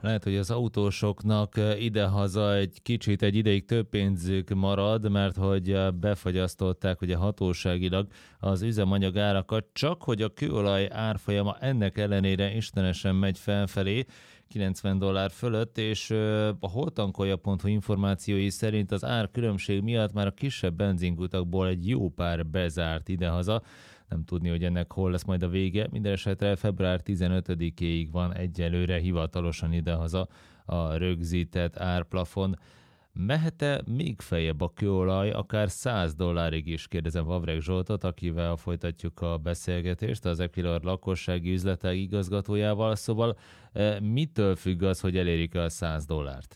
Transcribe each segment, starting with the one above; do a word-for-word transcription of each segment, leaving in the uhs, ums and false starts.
Lehet, hogy az autósoknak idehaza egy kicsit egy ideig több pénzük marad, mert hogy befagyasztották ugye hatóságilag az üzemanyag árakat, csak hogy a kőolaj árfolyama ennek ellenére istenesen megy felfelé, kilencven dollár fölött, és a holtankolja pont hu információi szerint az ár különbség miatt már a kisebb benzinkutakból egy jó pár bezárt idehaza. Nem tudni, hogy ennek hol lesz majd a vége. Minden esetre február tizenötödikéig van egyelőre hivatalosan idehaza a rögzített árplafon. Mehet-e még feljebb a kőolaj, akár száz dollárig is, kérdezem Vavreg Zsoltot, akivel folytatjuk a beszélgetést, az Equilor lakossági üzletág igazgatójával. Szóval mitől függ az, hogy elérik a száz dollárt?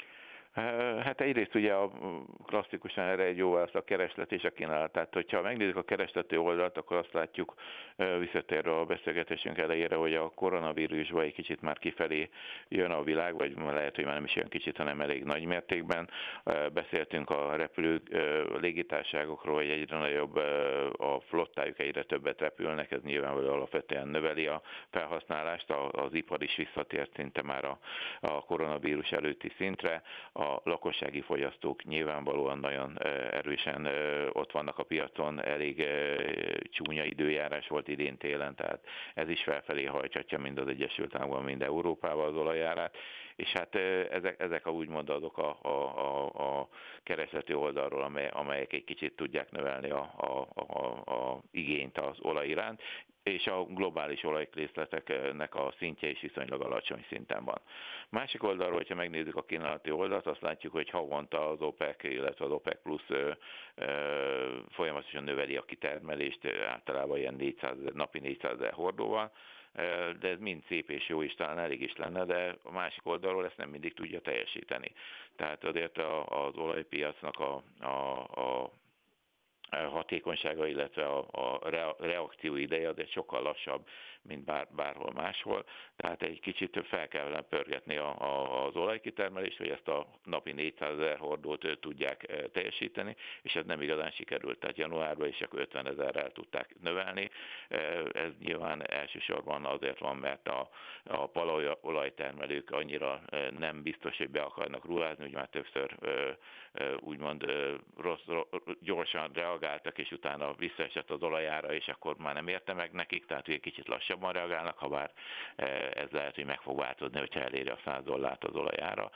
Hát egyrészt ugye a klasszikusan erre egy jó válasz a kereslet és a kínálat. Tehát, hogyha megnézzük a keresleti oldalt, akkor azt látjuk visszatérve a beszélgetésünk elejére, hogy a koronavírusban egy kicsit már kifelé jön a világ, vagy lehet, hogy már nem is jön kicsit, hanem elég nagy mértékben. Beszéltünk a repülő légitársaságokról, hogy egyre nagyobb a flottájuk, egyre többet repülnek, ez nyilvánvalóan alapvetően növeli a felhasználást, az ipar is visszatért szinte már a, a koronavírus előtti szintre. A lakossági fogyasztók nyilvánvalóan nagyon erősen ott vannak a piacon, elég csúnya időjárás volt idén télen, tehát ez is felfelé hajthatja mind az Egyesült Államokban, mind Európában az olajárát, és hát ezek, ezek a úgymond azok a, a, a, a keresleti oldalról, amely, amelyek egy kicsit tudják növelni a, a, a, a igényt az olaj iránt, és a globális olajkészleteknek a szintje is viszonylag alacsony szinten van. Másik oldalról, hogyha megnézzük a kínálati oldalt, azt látjuk, hogy havonta az OPEC, illetve az OPEC plusz ö, ö, folyamatosan növeli a kitermelést, általában ilyen négyszáz, napi négyszázezer hordóval, de ez mind szép és jó is, talán elég is lenne, de a másik oldalról ezt nem mindig tudja teljesíteni. Tehát azért az olajpiacnak a, a, a hatékonysága, illetve a, a reakció ideje azért sokkal lassabb, mint bár, bárhol máshol. Tehát egy kicsit fel kellene pörgetni a, a, az olajkitermelést, hogy ezt a napi négyszázezer hordót tudják teljesíteni, és ez nem igazán sikerült. Tehát januárban is csak ötven ezerrel tudták növelni. Ez nyilván elsősorban azért van, mert a, a palaolajtermelők annyira nem biztos, hogy be akarnak ruházni, úgy már többször úgymond rossz, gyorsan reagáltak, és utána visszaesett az olajára, és akkor már nem érte meg nekik, tehát egy kicsit lassabban reagálnak, ha bár ez lehet, hogy meg fog változni, hogyha eléri a száz dollárt az olajára.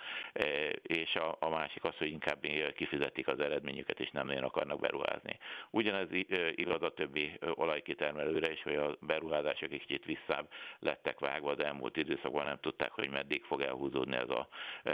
És a, a másik az, hogy inkább kifizetik az eredményüket, és nem nagyon akarnak beruházni. Ugyanez igaz a többi olajkitermelőre is, hogy a beruházások egy kicsit visszább lettek vágva az elmúlt időszakban, nem tudták, hogy meddig fog elhúzódni ez a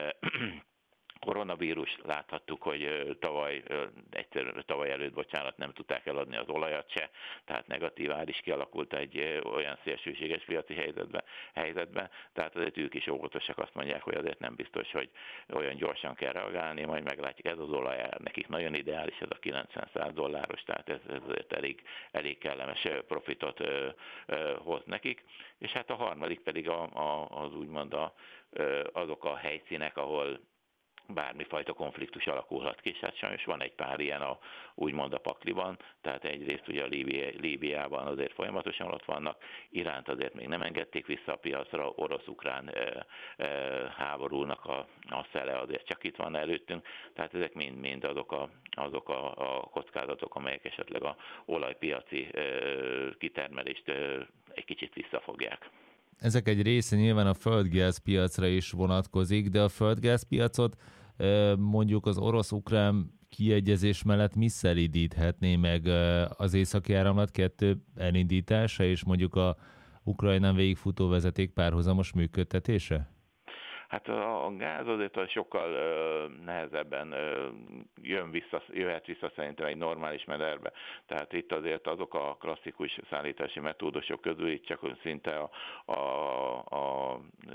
koronavírus. Láthattuk, hogy tavaly, egyszer tavaly előtt, bocsánat, nem tudták eladni az olajat se, tehát negatív ár is kialakult egy olyan szélsőséges piaci helyzetben, helyzetben, tehát azért ők is óvatosak, azt mondják, hogy azért nem biztos, hogy olyan gyorsan kell reagálni, majd meglátjuk, ez az olajár nekik nagyon ideális, ez a kilencven-száz dolláros, tehát ez, ez azért elég, elég kellemes profitot ö, ö, hoz nekik, és hát a harmadik pedig a, a, az úgymond a, azok a helyszínek, ahol bármifajta konfliktus alakulhat ki, és hát sajnos van egy pár ilyen a, úgymond a pakliban, tehát egyrészt ugye a Líbia, Líbiában azért folyamatosan ott vannak, Iránt azért még nem engedték vissza a piacra, orosz-ukrán e, e, háborúnak a, a szele azért csak itt van előttünk, tehát ezek mind-mind azok a, azok a, a kockázatok, amelyek esetleg a olajpiaci e, kitermelést e, egy kicsit visszafogják. Ezek egy része nyilván a földgázpiacra is vonatkozik, de a földgázpiacot mondjuk az orosz-ukrán kiegyezés mellett mi szelídíthetné meg az északi áramlat kettő elindítása és mondjuk a Ukrajnán végigfutó vezeték párhuzamos működtetése? Hát a gáz azért sokkal uh, nehezebben uh, jön vissza, jöhet vissza szerintem egy normális mederbe. Tehát itt azért azok a klasszikus szállítási metódusok közül itt csak szinte a, a, a,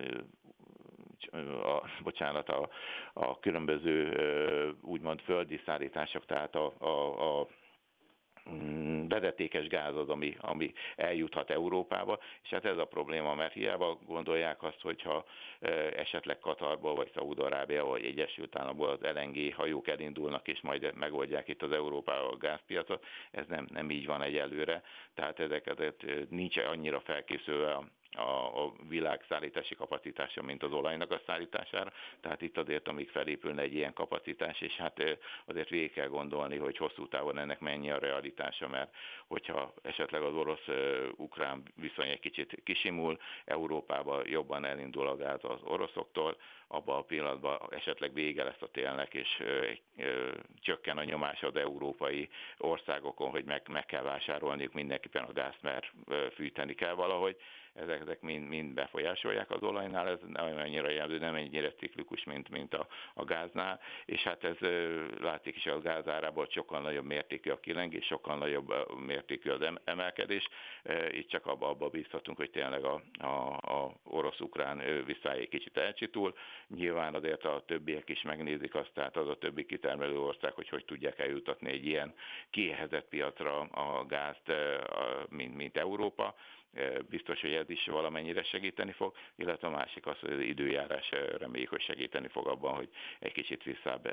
a, a bocsánat, a, a különböző uh, úgymond földi szállítások, tehát a, a, a vezetékes gáz az, ami, ami eljuthat Európába, és hát ez a probléma, mert hiába gondolják azt, hogyha esetleg Katarból, vagy Szaúd-Arábia, vagy Egyesült Államokból az el en gé hajók elindulnak, és majd megoldják itt az Európával a gázpiacot, ez nem, nem így van egyelőre, tehát ezek azért nincs annyira felkészülve a a, a világ szállítási kapacitása, mint az olajnak a szállítására. Tehát itt azért, amíg felépülne egy ilyen kapacitás, és hát azért végig kell gondolni, hogy hosszú távon ennek mennyi a realitása, mert hogyha esetleg az orosz-ukrán viszony egy kicsit kisimul, Európában jobban elindul a gáz az oroszoktól, abban a pillanatban esetleg vége lesz a télnek, és ö, ö, csökken a nyomás az európai országokon, hogy meg, meg kell vásárolniuk mindenképpen a gázt, mert ö, fűteni kell valahogy. Ezek, ezek mind, mind befolyásolják az olajnál, ez nem annyira jelző, nem ennyire ciklikus, mint, mint a, a gáznál, és hát ez ö, látszik is a gáz árából, sokkal nagyobb mértékű a kilengés, sokkal nagyobb mértékű az emelkedés. Itt csak abba, abba bízhatunk, hogy tényleg a, a, a orosz-ukrán viszály egy kicsit elcsitul. Nyilván azért a többiek is megnézik azt, tehát az a többi kitermelő ország, hogy hogy tudják eljutatni egy ilyen kiéhezett piacra a gázt, mint, mint Európa. Biztos, hogy ez is valamennyire segíteni fog, illetve a másik az, hogy az időjárás reméljük, hogy segíteni fog abban, hogy egy kicsit visszább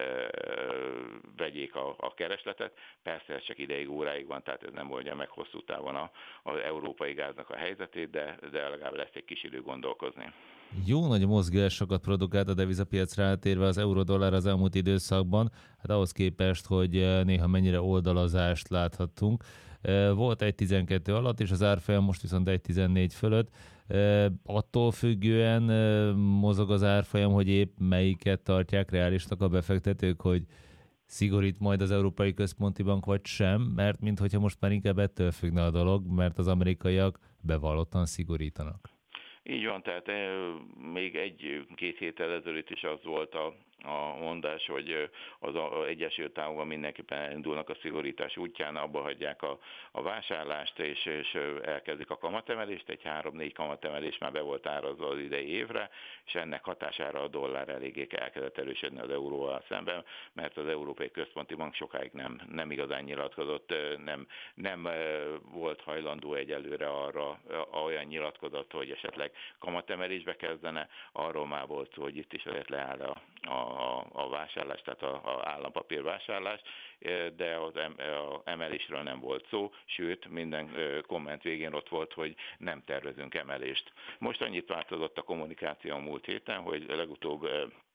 vegyék a, a keresletet. Persze ez csak ideig, óráig van, tehát ez nem oldja meg hosszú távon a, az európai gáznak a helyzetét, de, de legalább lesz egy kis idő gondolkozni. Jó nagy mozgásokat produkált a devizapiacra átérve az euró-dollár az elmúlt időszakban, hát ahhoz képest, hogy néha mennyire oldalazást láthattunk. Volt egy tizenkettő alatt, és az árfolyam most viszont egy tizennégy fölött. Attól függően mozog az árfolyam, hogy épp melyiket tartják reálisnak a befektetők, hogy szigorít majd az Európai Központi Bank, vagy sem, mert minthogyha most már inkább ettől függne a dolog, mert az amerikaiak bevallottan szigorítanak. Így van, tehát még egy-két héttel ezelőtt is az volt a, a mondás, hogy az Egyesült Államokban mindenképpen elindulnak a szigorítás útján, abba hagyják a, a vásárlást, és, és elkezdik a kamatemelést, egy három-négy kamatemelés már be volt árazva az idei évre, és ennek hatására a dollár eléggé elkezdett erősödni az euróval szemben, mert az Európai Központi Bank sokáig nem, nem igazán nyilatkozott, nem, nem volt hajlandó egyelőre arra olyan nyilatkozat, hogy esetleg kamatemelésbe kezdene, arról már volt szó, hogy itt is azért leáll a, a, a vásárlás, tehát a, a állampapír vásárlás, de az emelésről nem volt szó, sőt, minden komment végén ott volt, hogy nem tervezünk emelést. Most annyit változott a kommunikáció a múlt héten, hogy legutóbb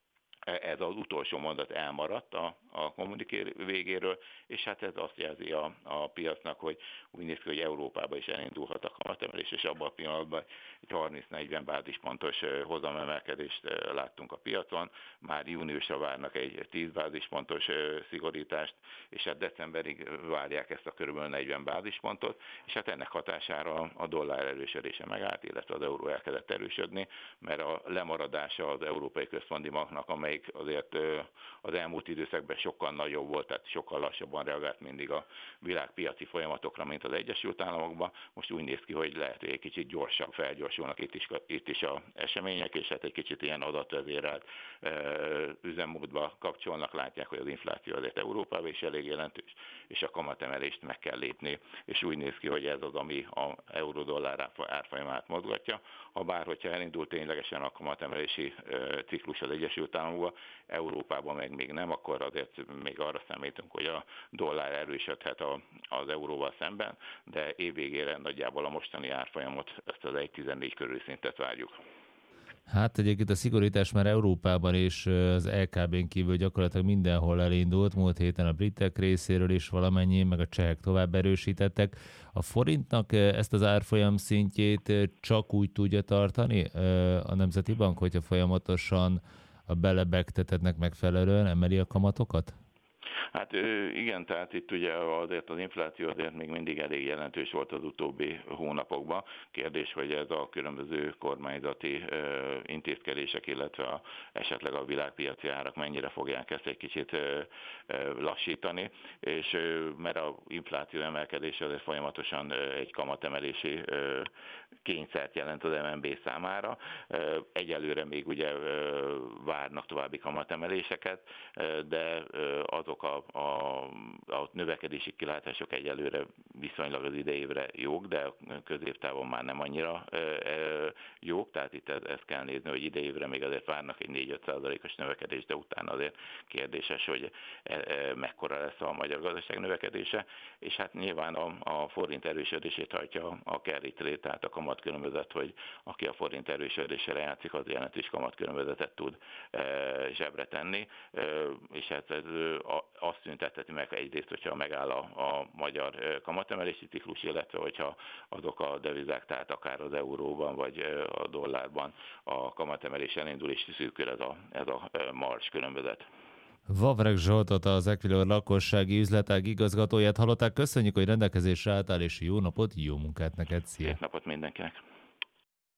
ez az utolsó mondat elmaradt a, a kommuniké végéről, és hát ez azt jelzi a, a piacnak, hogy úgy néz ki, hogy Európában is elindulhat a kamatemelés, és abban a pillanatban egy harminc-negyven bázispontos hozamemelkedést láttunk a piacon, már júniusra várnak egy tíz bázispontos szigorítást, és hát decemberig várják ezt a kb. negyven bázispontot, és hát ennek hatására a dollár erősödése megállt, illetve az euró elkezdett erősödni, mert a lemaradása az Európai Központi Banknak, amely azért az elmúlt időszakban sokkal nagyobb volt, tehát sokkal lassabban reagált mindig a világpiaci folyamatokra, mint az Egyesült Államokban. Most úgy néz ki, hogy lehet, hogy egy kicsit gyorsabb felgyorsulnak itt is, itt is az események, és hát egy kicsit ilyen adatvezérelt üzemmódba kapcsolnak, látják, hogy az infláció azért Európában is elég jelentős, és a kamatemelést meg kell lépni, és úgy néz ki, hogy ez az, ami az euró-dollár árfolyamát mozgatja. Habár, hogyha elindult ténylegesen a kamatemelési ciklus az Egyesült Államokban, Európában meg még nem, akkor azért még arra számítunk, hogy a dollár erősödhet a, az euróval szemben, de évvégére nagyjából a mostani árfolyamot, ezt az egy tizennégy körül szintet várjuk. Hát egyébként a szigorítás már Európában és az é ká bén kívül gyakorlatilag mindenhol elindult. Múlt héten a britek részéről is valamennyi, meg a csehek tovább erősítettek. A forintnak ezt az árfolyam szintjét csak úgy tudja tartani a Nemzeti Bank, hogyha folyamatosan a belebegtetetnek megfelelően emeli a kamatokat? Hát igen, tehát itt ugye azért az infláció azért még mindig elég jelentős volt az utóbbi hónapokban. Kérdés, hogy ez a különböző kormányzati intézkedések, illetve a, esetleg a világpiaci árak mennyire fogják ezt egy kicsit lassítani, és mert az infláció emelkedése azért folyamatosan egy kamatemelési kényszert jelent az em en bé számára. Egyelőre még ugye várnak további kamatemeléseket, de azok a a, a, a növekedési kilátások egyelőre viszonylag az idejévre jók, de középtávon már nem annyira jók, tehát itt ezt kell nézni, hogy idejévre még azért várnak egy négy-öt százalékos növekedés, de utána azért kérdéses, hogy mekkora lesz a magyar gazdaság növekedése, és hát nyilván a, a forint erősödését hajtja a carry trade, tehát a kamatkülönbözet, hogy aki a forint erősödésére játszik, az jelentős kamatkülönbözetet tud zsebre tenni, és hát ez azt szünteteti meg egyrészt, hogyha megáll a, a magyar kamatemelési ciklus, illetve hogyha azok a devizák, tehát akár az euróban vagy a dollárban a kamatemelés elindul, és szűkül ez a, ez a mars különbözet. Vavreg Zsoltot, az Equilor lakossági üzletág igazgatóját hallották. Köszönjük, hogy rendelkezésre álltál, és jó napot, jó munkát neked. Szia! Szép napot mindenkinek!